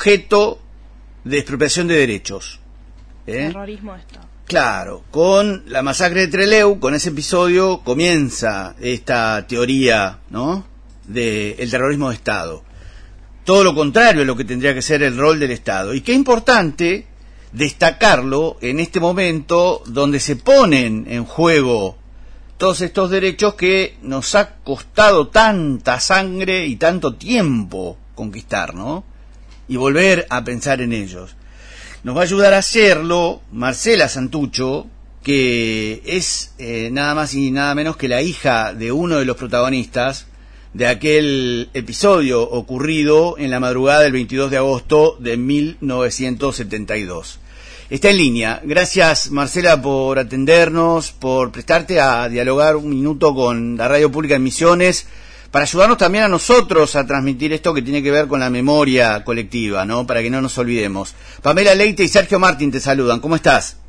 objeto de expropiación de derechos. Terrorismo de Estado. Claro, con la masacre de Trelew, con ese episodio comienza esta teoría, ¿no?, del terrorismo de Estado. Todo lo contrario a lo que tendría que ser el rol del Estado. Y qué importante destacarlo en este momento donde se ponen en juego todos estos derechos que nos ha costado tanta sangre y tanto tiempo conquistar, ¿no?, y volver a pensar en ellos. Nos va a ayudar a hacerlo Marcela Santucho, que es nada más y nada menos que la hija de uno de los protagonistas de aquel episodio ocurrido en la madrugada del 22 de agosto de 1972. Está en línea. Gracias, Marcela, por atendernos, por prestarte a dialogar un minuto con la Radio Pública en Misiones, para ayudarnos también a nosotros a transmitir esto que tiene que ver con la memoria colectiva, ¿no?, para que no nos olvidemos. Pamela Leite y Sergio Martín te saludan. ¿Cómo estás?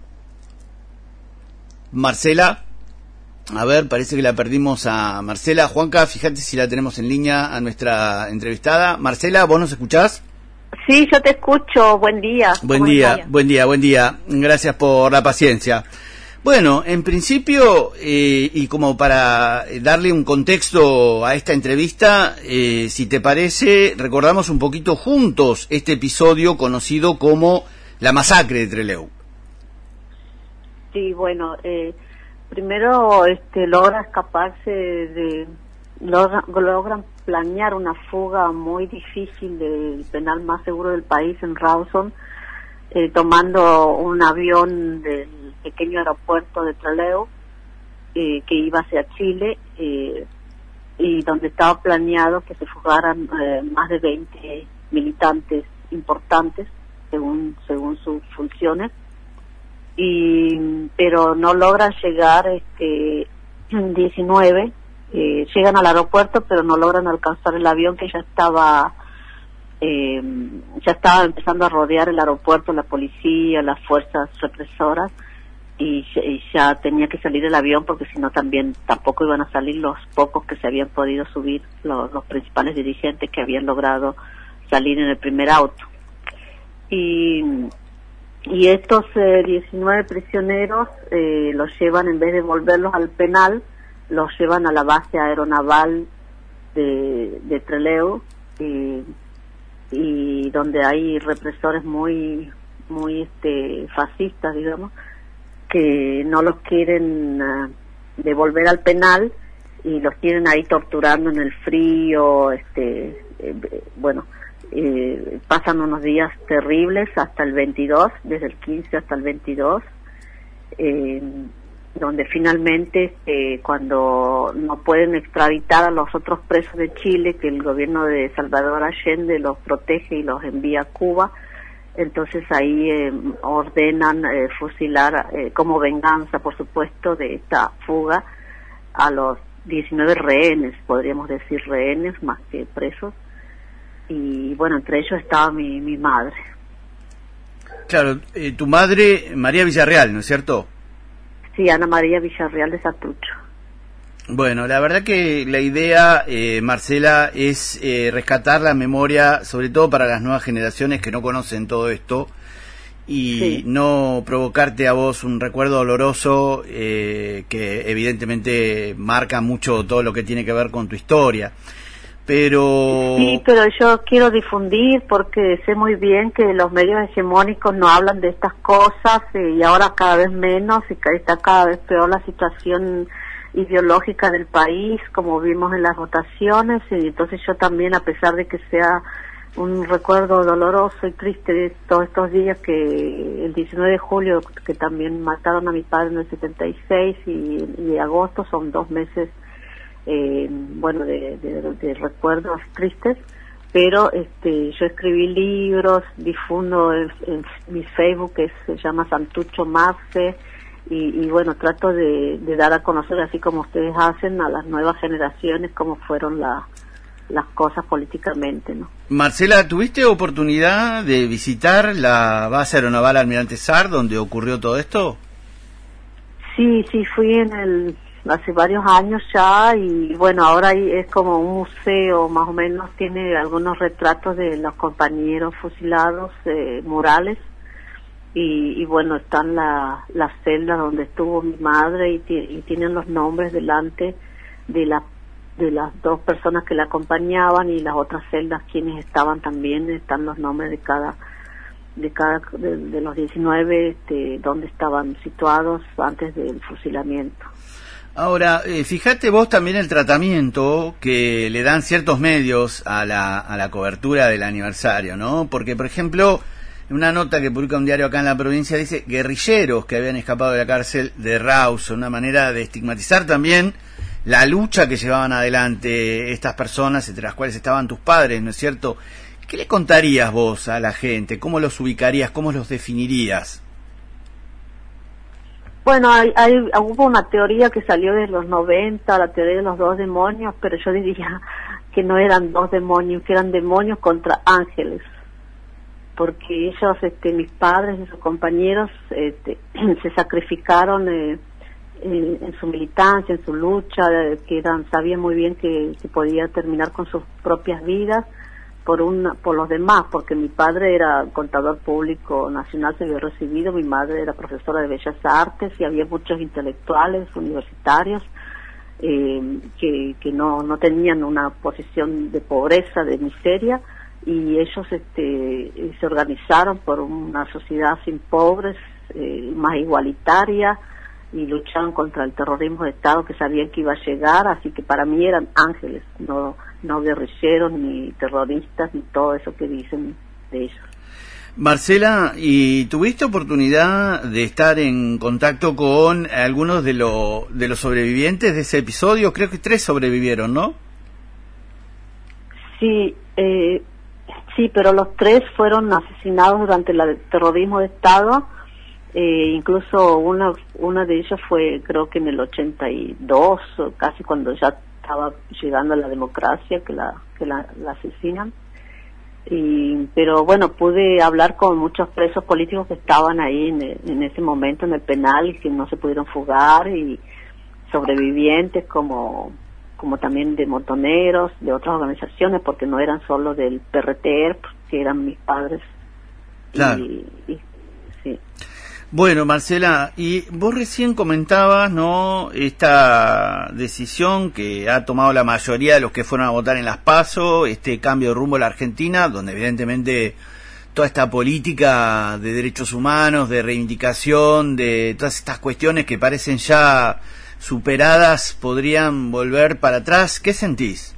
Marcela, a ver, parece que la perdimos a Marcela. Juanca, fíjate si la tenemos en línea a nuestra entrevistada. Marcela, ¿vos nos escuchás? Sí, yo te escucho. Buen día. Buen día. Gracias por la paciencia. Bueno, en principio, y como para darle un contexto a esta entrevista, si te parece, recordamos un poquito juntos este episodio conocido como la masacre de Trelew. Sí, bueno, primero logra escaparse logran planear una fuga muy difícil del penal más seguro del país, en Rawson, tomando un avión del pequeño aeropuerto de Trelew, que iba hacia Chile, y donde estaba planeado que se fugaran más de 20 militantes importantes según sus funciones, pero no logran llegar 19, llegan al aeropuerto pero no logran alcanzar el avión, que ya estaba empezando a rodear el aeropuerto, la policía, las fuerzas represoras, y ya tenía que salir el avión, porque si no tampoco iban a salir los pocos que se habían podido subir, los principales dirigentes que habían logrado salir en el primer auto. Y estos 19 prisioneros los llevan, en vez de volverlos al penal, los llevan a la base aeronaval de Trelew, y donde hay represores muy fascistas, digamos, que no los quieren devolver al penal, y los tienen ahí torturando en el frío. Pasan unos días terribles hasta el 22, desde el 15 hasta el 22, donde finalmente, cuando no pueden extraditar a los otros presos de Chile, que el gobierno de Salvador Allende los protege y los envía a Cuba, entonces ahí ordenan fusilar, como venganza, por supuesto, de esta fuga, a los 19 rehenes, podríamos decir rehenes más que presos, y bueno, entre ellos estaba mi madre. Claro, tu madre, María Villarreal, ¿no es cierto? Sí, Ana María Villarreal de Santucho. Bueno, la verdad que la idea, Marcela, es rescatar la memoria, sobre todo para las nuevas generaciones que no conocen todo esto, y sí, no provocarte a vos un recuerdo doloroso que evidentemente marca mucho todo lo que tiene que ver con tu historia. Pero... Sí, pero yo quiero difundir, porque sé muy bien que los medios hegemónicos no hablan de estas cosas, y ahora cada vez menos, y que está cada vez peor la situación ideológica del país, como vimos en las votaciones. Y entonces yo también, a pesar de que sea un recuerdo doloroso y triste de todos estos días, que el 19 de julio, que también mataron a mi padre en el 76, y agosto, son 2 meses de recuerdos tristes, pero yo escribí libros, difundo en mi Facebook, que se llama Santucho Marce, y bueno, trato de dar a conocer, así como ustedes hacen, a las nuevas generaciones cómo fueron las cosas políticamente, ¿no? Marcela, ¿tuviste oportunidad de visitar la base aeronaval Almirante Sar, donde ocurrió todo esto? Sí, fui en el hace varios años ya, y bueno, ahora es como un museo, más o menos, tiene algunos retratos de los compañeros fusilados, murales, y bueno, están las celdas donde estuvo mi madre, y tienen los nombres delante de las dos personas que la acompañaban, y las otras celdas quienes estaban también, están los nombres de los 19 donde estaban situados antes del fusilamiento. Ahora, fíjate vos también el tratamiento que le dan ciertos medios a la cobertura del aniversario, ¿no? Porque, por ejemplo, en una nota que publica un diario acá en la provincia dice guerrilleros que habían escapado de la cárcel de Rawson, una manera de estigmatizar también la lucha que llevaban adelante estas personas, entre las cuales estaban tus padres, ¿no es cierto? ¿Qué le contarías vos a la gente? ¿Cómo los ubicarías? ¿Cómo los definirías? Bueno, hubo una teoría que salió de los 90, la teoría de los dos demonios, pero yo diría que no eran dos demonios, que eran demonios contra ángeles, porque ellos, mis padres y sus compañeros, se sacrificaron en su militancia, en su lucha, sabían muy bien que podía terminar con sus propias vidas por los demás, porque mi padre era contador público nacional, se había recibido, mi madre era profesora de Bellas Artes, y había muchos intelectuales universitarios que no tenían una posición de pobreza, de miseria, y ellos se organizaron por una sociedad sin pobres, más igualitaria, y lucharon contra el terrorismo de Estado que sabían que iba a llegar, así que para mí eran ángeles, no guerrilleros, ni terroristas, ni todo eso que dicen de ellos. Marcela, ¿y tuviste oportunidad de estar en contacto con algunos de los sobrevivientes de ese episodio? Creo que 3 sobrevivieron, ¿no? Sí, pero los 3 fueron asesinados durante el terrorismo de Estado. Incluso una de ellas fue, creo que en el 82, casi cuando ya estaba llegando a la democracia, que la asesinan. Pero bueno, pude hablar con muchos presos políticos que estaban ahí en ese momento en el penal y que no se pudieron fugar, y sobrevivientes como también de montoneros, de otras organizaciones, porque no eran solo del PRTR, que eran mis padres. Claro. Sí. Bueno, Marcela, y vos recién comentabas, ¿no?, esta decisión que ha tomado la mayoría de los que fueron a votar en las PASO, este cambio de rumbo a la Argentina, donde evidentemente toda esta política de derechos humanos, de reivindicación, de todas estas cuestiones que parecen ya superadas, podrían volver para atrás. ¿Qué sentís?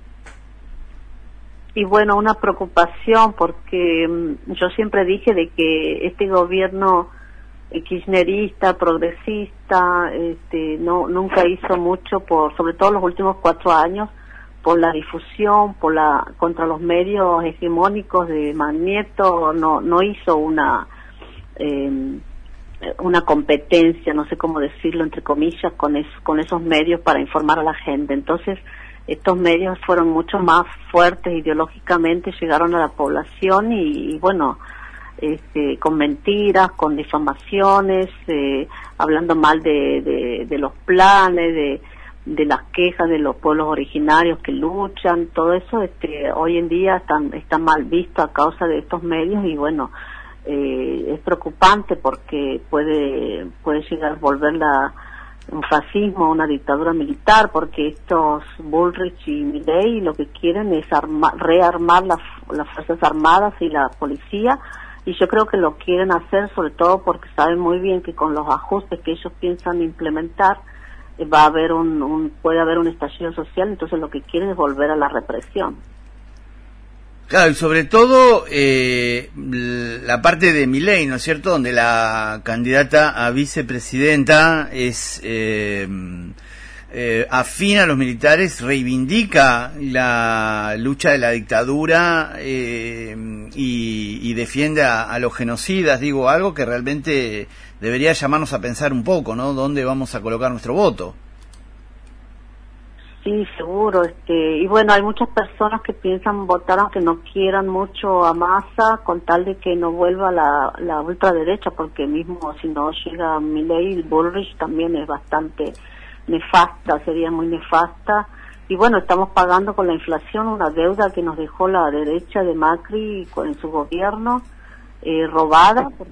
Y bueno, una preocupación, porque yo siempre dije de que este gobierno kirchnerista, progresista, nunca hizo mucho sobre todo los últimos 4 años, por la difusión, contra los medios hegemónicos de Magneto, no hizo una competencia, no sé cómo decirlo, entre comillas, con esos medios para informar a la gente. Entonces, estos medios fueron mucho más fuertes ideológicamente, llegaron a la población y bueno, con mentiras, con difamaciones, hablando mal de los planes, de las quejas de los pueblos originarios que luchan, todo eso hoy en día está mal visto a causa de estos medios, y bueno, es preocupante porque puede llegar a volver un fascismo, una dictadura militar, porque estos Bullrich y Milei lo que quieren es rearmar las Fuerzas Armadas y la policía, y yo creo que lo quieren hacer sobre todo porque saben muy bien que con los ajustes que ellos piensan implementar puede haber un estallido social, entonces lo que quieren es volver a la represión. Claro, y sobre todo la parte de Milei, ¿no es cierto?, donde la candidata a vicepresidenta es afín a los militares, reivindica la lucha de la dictadura y defiende a los genocidas, digo, algo que realmente debería llamarnos a pensar un poco, ¿no?, dónde vamos a colocar nuestro voto. Sí, seguro. Y bueno, hay muchas personas que piensan votar aunque no quieran mucho a Massa, con tal de que no vuelva la ultraderecha, porque mismo si no llega Milei, el Bullrich también es bastante nefasta, sería muy nefasta. Y bueno, estamos pagando con la inflación una deuda que nos dejó la derecha de Macri en su gobierno, robada, porque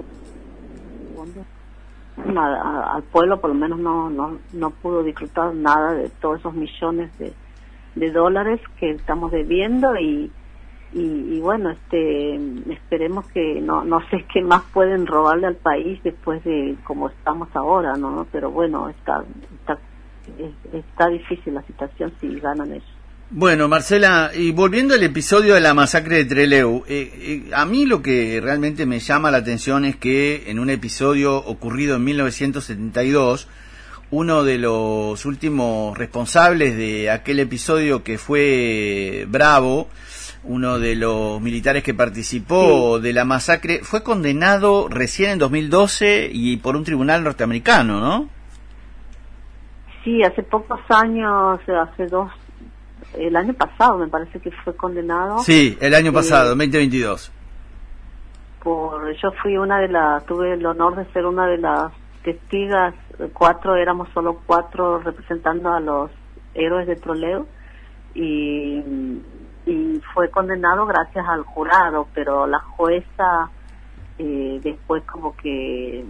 al pueblo por lo menos no pudo disfrutar nada de todos esos millones de dólares que estamos debiendo y bueno, esperemos que no sé qué más pueden robarle al país después de como estamos ahora, ¿no? Pero bueno, está difícil la situación si ganan ellos. Bueno, Marcela, y volviendo al episodio de la masacre de Trelew, a mí lo que realmente me llama la atención es que en un episodio ocurrido en 1972, uno de los últimos responsables de aquel episodio, que fue Bravo, uno de los militares que participó de la masacre, fue condenado recién en 2012 y por un tribunal norteamericano, ¿no? Sí, hace pocos años, el año pasado me parece que fue condenado. Sí, el año pasado, 2022. Yo fui tuve el honor de ser una de las testigas, éramos solo 4 representando a los héroes de Trelew y fue condenado gracias al jurado, pero la jueza después como que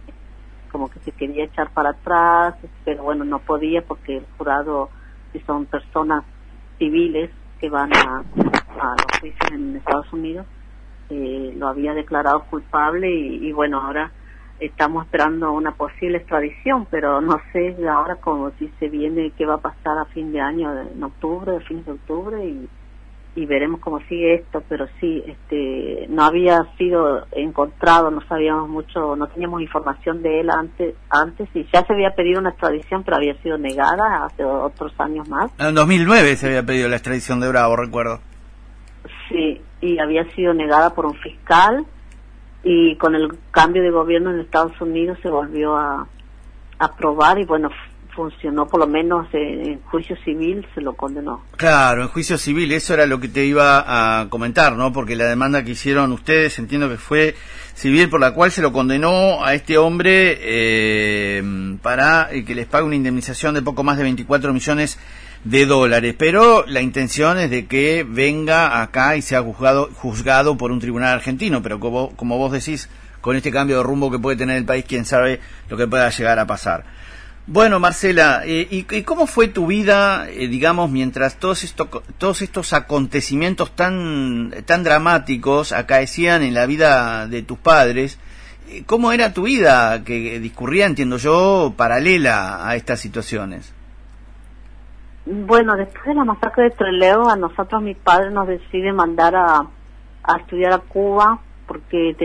se quería echar para atrás, pero bueno, no podía porque el jurado, si son personas civiles que van a los juicios en Estados Unidos, lo había declarado culpable y bueno, ahora estamos esperando una posible extradición, pero no sé ahora como si se viene qué va a pasar a fin de año, en octubre, a fines de octubre y veremos cómo sigue esto, pero sí, no había sido encontrado, no sabíamos mucho, no teníamos información de él antes y ya se había pedido una extradición, pero había sido negada hace otros años más. En 2009 se había pedido la extradición de Bravo, recuerdo. Sí, y había sido negada por un fiscal y con el cambio de gobierno en Estados Unidos se volvió a aprobar y bueno, funcionó, por lo menos en juicio civil se lo condenó. Claro, en juicio civil, eso era lo que te iba a comentar, ¿no? Porque la demanda que hicieron ustedes, entiendo que fue civil, por la cual se lo condenó a este hombre para que les pague una indemnización de poco más de 24 millones de dólares, pero la intención es de que venga acá y sea juzgado por un tribunal argentino, pero como vos decís, con este cambio de rumbo que puede tener el país, quién sabe lo que pueda llegar a pasar. Bueno, Marcela, ¿y cómo fue tu vida, digamos, mientras todos estos acontecimientos tan dramáticos acaecían en la vida de tus padres? ¿Cómo era tu vida que discurría, entiendo yo, paralela a estas situaciones? Bueno, después de la masacre de Trelew, a nosotros, mi padre nos decide mandar a estudiar a Cuba, porque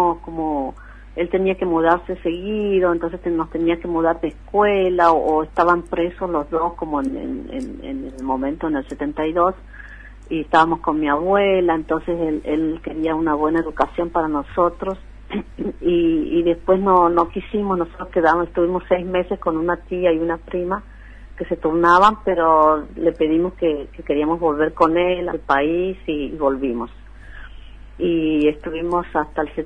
él tenía que mudarse seguido, entonces nos tenía que mudar de escuela, o estaban presos los dos, como en el momento, en el 72, y estábamos con mi abuela, entonces él quería una buena educación para nosotros, y después no quisimos, nosotros estuvimos 6 meses con una tía y una prima, que se turnaban, pero le pedimos que queríamos volver con él al país y volvimos. Y estuvimos hasta el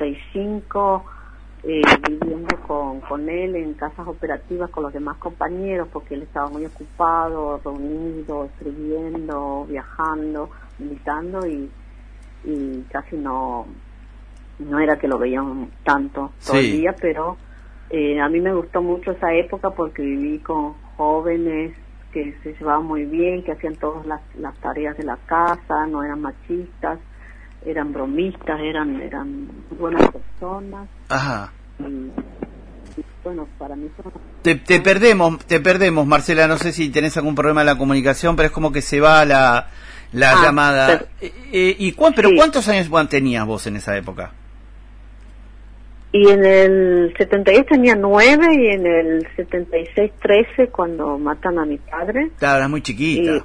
75 viviendo con él en casas operativas con los demás compañeros, porque él estaba muy ocupado, reunido, escribiendo, viajando, militando y casi no era que lo veíamos tanto todo el día, pero a mí me gustó mucho esa época porque viví con jóvenes que se llevaban muy bien, que hacían todas las tareas de la casa, no eran machistas, eran bromistas, eran buenas personas. Ajá. Y bueno, para mí te perdemos, Marcela, no sé si tenés algún problema en la comunicación, pero es como que se va la llamada. Pero ¿cuántos años tenías vos en esa época? Y en el 72 tenía 9 y en el 76 13 cuando matan a mi padre. Claro, eras muy chiquita.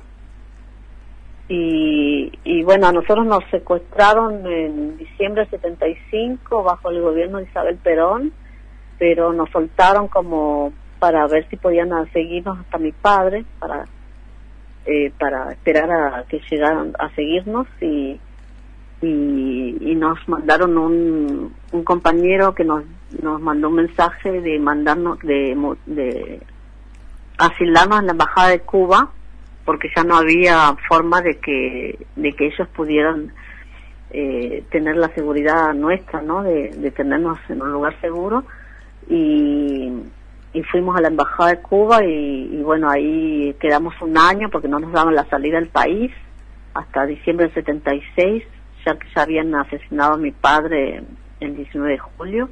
Y bueno, a nosotros nos secuestraron en diciembre del 75 bajo el gobierno de Isabel Perón, pero nos soltaron como para ver si podían seguirnos hasta mi padre, para esperar a que llegaran a seguirnos y nos mandaron un compañero que nos mandó un mensaje de mandarnos de asilarnos en la embajada de Cuba, porque ya no había forma de que ellos pudieran tener la seguridad nuestra, ¿no? De tenernos en un lugar seguro, y fuimos a la embajada de Cuba y bueno, ahí quedamos un año porque no nos daban la salida del país hasta diciembre del 76, ya que ya habían asesinado a mi padre el 19 de julio,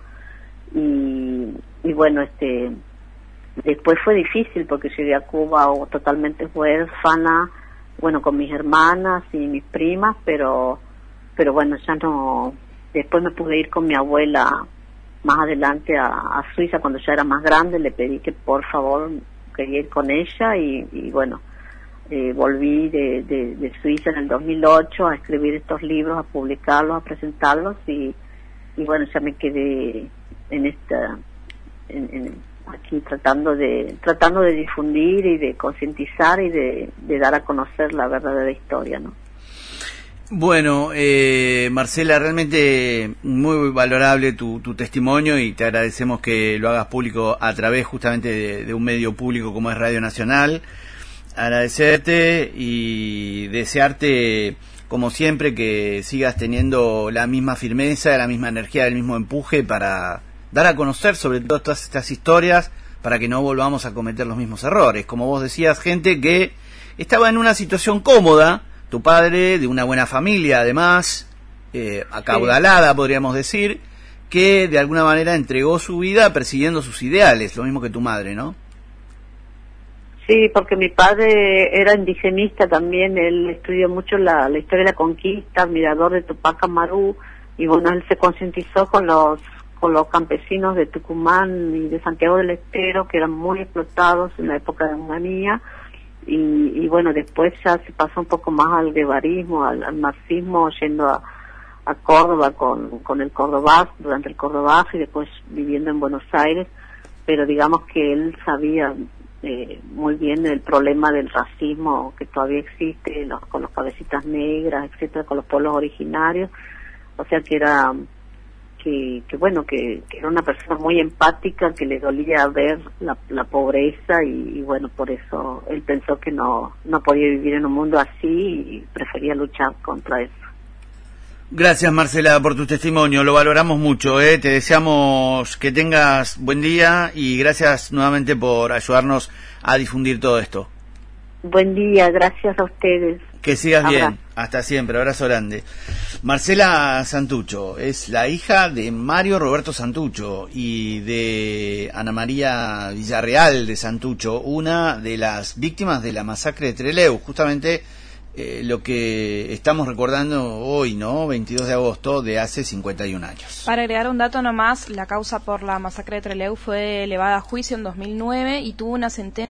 y bueno, después fue difícil porque llegué a Cuba totalmente huérfana, bueno, con mis hermanas y mis primas, pero bueno, ya no. Después me pude ir con mi abuela más adelante a Suiza cuando ya era más grande. Le pedí que por favor quería ir con ella y bueno, volví de Suiza en el 2008 a escribir estos libros, a publicarlos, a presentarlos, y bueno, ya me quedé aquí tratando de difundir y de concientizar y de dar a conocer la verdadera historia, ¿no? Bueno, Marcela, realmente muy valorable tu testimonio, y te agradecemos que lo hagas público a través justamente de un medio público como es Radio Nacional. Agradecerte y desearte, como siempre, que sigas teniendo la misma firmeza, la misma energía, el mismo empuje para dar a conocer sobre todo todas estas historias, para que no volvamos a cometer los mismos errores. Como vos decías, gente que estaba en una situación cómoda, tu padre de una buena familia, además, acaudalada, sí, podríamos decir, que de alguna manera entregó su vida persiguiendo sus ideales, lo mismo que tu madre, ¿no? Sí, porque mi padre era indigenista también, él estudió mucho la historia de la conquista, admirador de Tupac Amaru, y bueno, él se concientizó con los campesinos de Tucumán y de Santiago del Estero, que eran muy explotados en la época de Onganía. Y bueno, después ya se pasó un poco más al guevarismo, al marxismo, yendo a Córdoba con el Córdoba, durante el Córdoba, y después viviendo en Buenos Aires, pero digamos que él sabía muy bien el problema del racismo que todavía existe, con los cabecitas negras, etcétera, con los pueblos originarios, o sea que era que era una persona muy empática, que le dolía ver la pobreza, y bueno, por eso él pensó que no podía vivir en un mundo así y prefería luchar contra eso. Gracias, Marcela, por tu testimonio, lo valoramos mucho, te deseamos que tengas buen día y gracias nuevamente por ayudarnos a difundir todo esto. Buen día, gracias a ustedes. Que sigas bien, hasta siempre, abrazo grande. Marcela Santucho es la hija de Mario Roberto Santucho y de Ana María Villarreal de Santucho, una de las víctimas de la masacre de Trelew, justamente lo que estamos recordando hoy, ¿no? 22 de agosto de hace 51 años. Para agregar un dato nomás, la causa por la masacre de Trelew fue elevada a juicio en 2009 y tuvo una sentencia